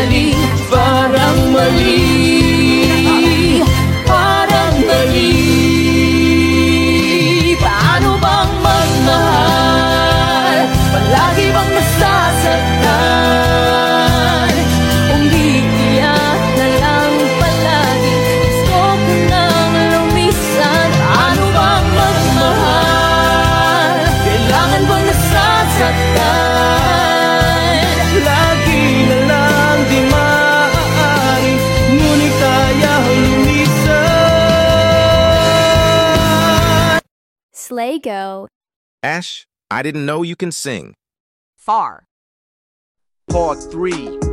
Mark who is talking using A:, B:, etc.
A: mali, parang mali, parang mali. Paano bang magmahal? Palagi bang nasasaktan? Kung di iyak na lang palagi, gusto ko nang lumisan. Paano bang magmahal? Kailangan bang nasasaktan?
B: Lagi na lang di maaari, ngunit kaya lumisan.
C: Slaygo.
D: Ash, I didn't know you can sing.
E: Far.
F: Part 3.